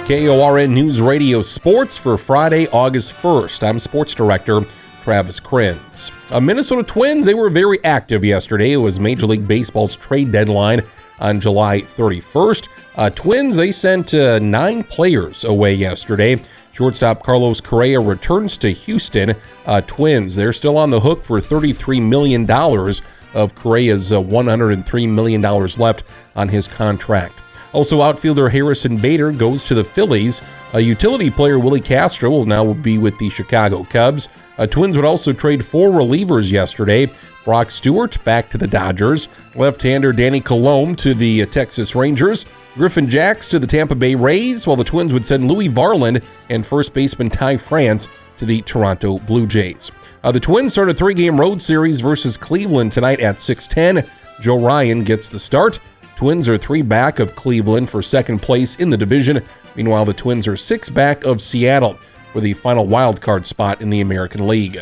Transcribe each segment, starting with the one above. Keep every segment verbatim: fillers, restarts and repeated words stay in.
K O R N News Radio Sports for Friday, August first. I'm Sports Director Travis Krenz. Uh, Minnesota Twins, they were very active yesterday. It was Major League Baseball's trade deadline on July thirty-first. Uh, Twins, they sent uh, nine players away yesterday. Shortstop Carlos Correa returns to Houston. Uh, Twins, they're still on the hook for thirty-three million dollars of Correa's uh, one hundred three million dollars left on his contract. Also, outfielder Harrison Bader goes to the Phillies. A utility player Willie Castro will now be with the Chicago Cubs. Uh, Twins would also trade four relievers yesterday. Brock Stewart back to the Dodgers. Left-hander Danny Colomé to the uh, Texas Rangers. Griffin Jacks to the Tampa Bay Rays, while the Twins would send Louis Varland and first baseman Ty France to the Toronto Blue Jays. Uh, the Twins start a three-game road series versus Cleveland tonight at six ten. Joe Ryan gets the start. Twins are three back of Cleveland for second place in the division. Meanwhile, the Twins are six back of Seattle for the final wild card spot in the American League.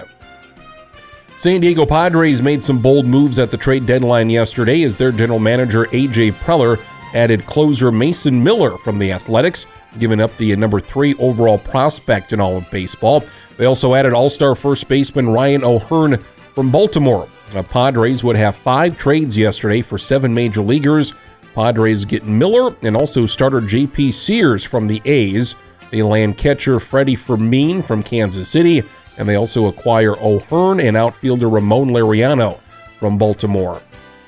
San Diego Padres made some bold moves at the trade deadline yesterday as their general manager A J Preller added closer Mason Miller from the Athletics, giving up the number three overall prospect in all of baseball. They also added all-star first baseman Ryan O'Hearn from Baltimore. The Padres would have five trades yesterday for seven major leaguers. Padres get Miller and also starter J P Sears from the A's. They land catcher Freddie Fermin from Kansas City, and they also acquire O'Hearn and outfielder Ramon Laureano from Baltimore.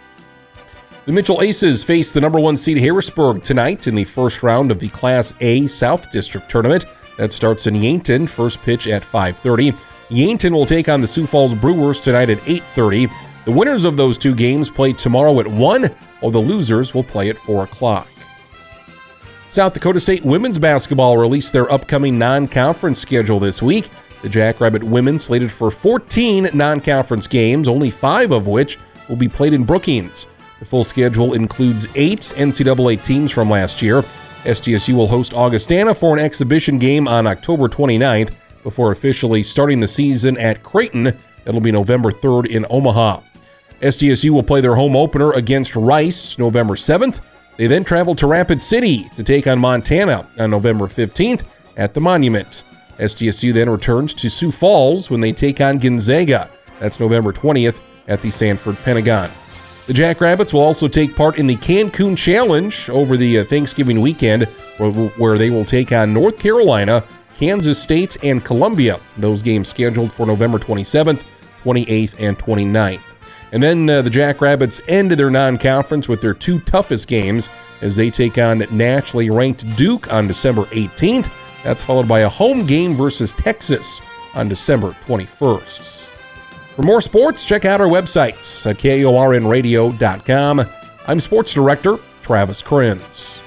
The Mitchell Aces face the number one seed Harrisburg tonight in the first round of the Class A South District Tournament. That starts in Yankton, first pitch at five thirty. Yankton will take on the Sioux Falls Brewers tonight at eight thirty. The winners of those two games play tomorrow at one, while the losers will play at four o'clock. South Dakota State women's basketball released their upcoming non-conference schedule this week. The Jackrabbit women slated for fourteen non-conference games, only five of which will be played in Brookings. The full schedule includes eight N C double A teams from last year. S D S U will host Augustana for an exhibition game on October twenty-ninth before officially starting the season at Creighton. That'll be November third in Omaha. S D S U will play their home opener against Rice November seventh. They then travel to Rapid City to take on Montana on November fifteenth at the Monument. S D S U then returns to Sioux Falls when they take on Gonzaga. That's November twentieth at the Sanford Pentagon. The Jackrabbits will also take part in the Cancun Challenge over the Thanksgiving weekend, where they will take on North Carolina, Kansas State, and Columbia. Those games scheduled for November twenty-seventh, twenty-eighth, and twenty-ninth. And then uh, the Jackrabbits end their non-conference with their two toughest games as they take on nationally ranked Duke on December eighteenth. That's followed by a home game versus Texas on December twenty-first. For more sports, check out our websites at K O R N radio dot com. I'm Sports Director Travis Krenz.